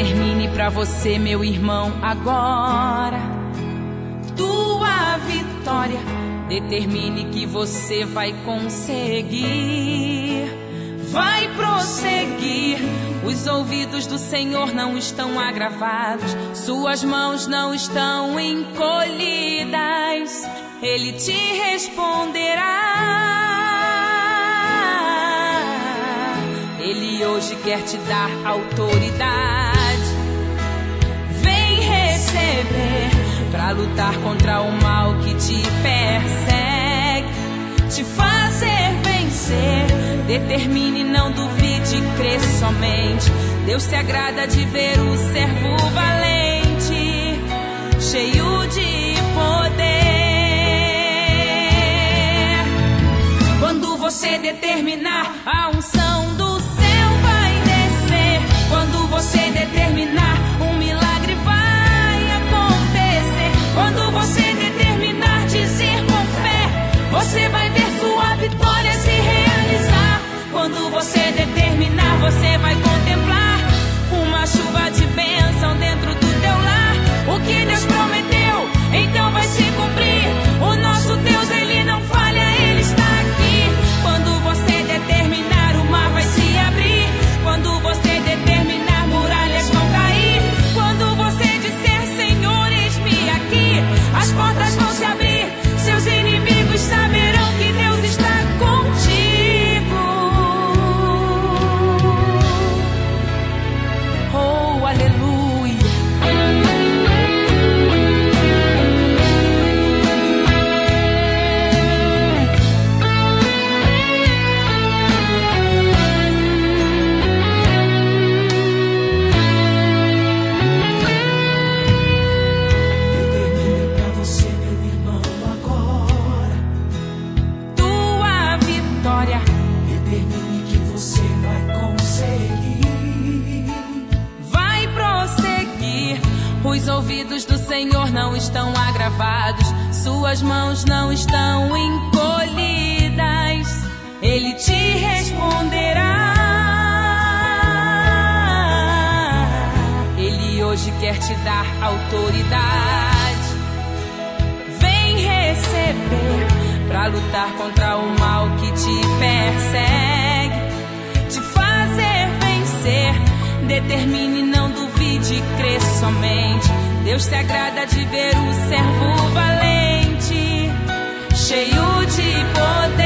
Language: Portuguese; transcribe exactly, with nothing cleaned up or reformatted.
Determine pra você, meu irmão, agora tua vitória. Determine que você vai conseguir, vai prosseguir. Os ouvidos do Senhor não estão agravados, suas mãos não estão encolhidas. Ele te responderá. Ele hoje quer te dar autoridade. Vem receber pra lutar contra o mal que te persegue, te fazer vencer. Determine, não duvide, crê somente. Deus se agrada de ver o servo valente, cheio de poder. Quando você determinar, a unção do céu vai descer. Quando você determinar, um milagre vai acontecer. Quando você determinar, dizer com fé, você vai ver sua vitória se realizar. Quando você determinar, você vai contemplar uma chuva de bênção dentro do teu lar. O que Deus prometeu, então vai se cumprir. O nosso Deus, Ele não falha, Ele está aqui. Quando você determinar, o mar vai se abrir. Quando você determinar, muralhas vão cair. Quando você disser, Senhor, eis-me aqui, as portas vão se abrir. Seus inimigos saberão que Deus está contigo. Oh, aleluia. Determine pra você, meu irmão, agora Tua vitória. determine que você vai conseguir. Vai prosseguir. Os ouvidos do Senhor não estão agravados, suas mãos não estão encolhidas. Ele te responderá. Ele hoje quer te dar autoridade. Vem receber pra lutar contra o mal que te persegue, te fazer vencer. Determine, não duvide, crê somente. Deus se agrada de ver o servo valente, cheio de poder.